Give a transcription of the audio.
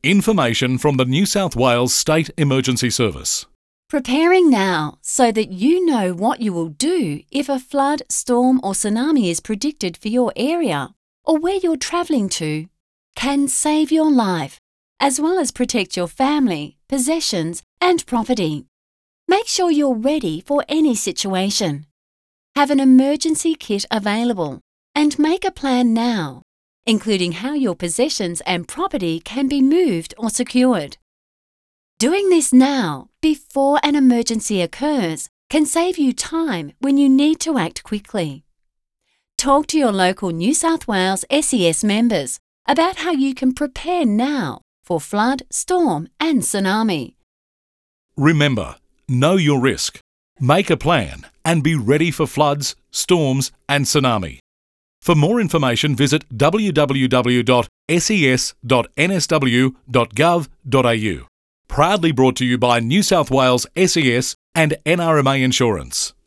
Information from the New South Wales State Emergency Service. Preparing now so that you know what you will do if a flood, storm or tsunami is predicted for your area or where you're travelling to can save your life, as well as protect your family, possessions and property. Make sure you're ready for any situation. Have an emergency kit available and make a plan now, including how your possessions and property can be moved or secured. Doing this now, before an emergency occurs, can save you time when you need to act quickly. Talk to your local New South Wales SES members about how you can prepare now for flood, storm and tsunami. Remember, know your risk, make a plan and be ready for floods, storms and tsunami. For more information, visit www.ses.nsw.gov.au. Proudly brought to you by New South Wales SES and NRMA Insurance.